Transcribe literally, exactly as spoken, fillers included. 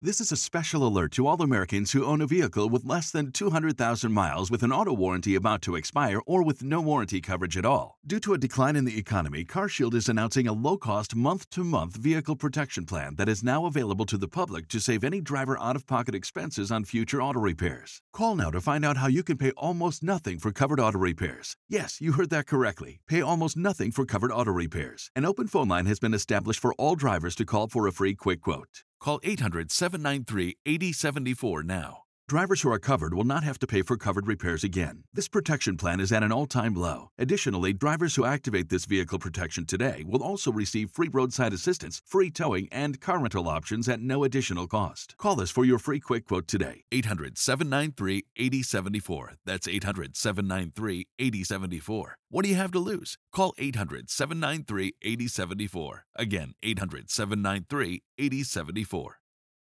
This is a special alert to all Americans who own a vehicle with less than two hundred thousand miles with an auto warranty about to expire or with no warranty coverage at all. Due to a decline in the economy, CarShield is announcing a low-cost month-to-month vehicle protection plan that is now available to the public to save any driver out-of-pocket expenses on future auto repairs. Call now to find out how you can pay almost nothing for covered auto repairs. Yes, you heard that correctly. Pay almost nothing for covered auto repairs. An open phone line has been established for all drivers to call for a free quick quote. Call eight hundred, seven nine three, eight zero seven four now. Drivers who are covered will not have to pay for covered repairs again. This protection plan is at an all-time low. Additionally, drivers who activate this vehicle protection today will also receive free roadside assistance, free towing, and car rental options at no additional cost. Call us for your free quick quote today. eight hundred, seven nine three, eight zero seven four. That's eight hundred, seven nine three, eight zero seven four. What do you have to lose? Call eight hundred, seven nine three, eight zero seven four. Again, eight hundred, seven nine three, eight zero seven four.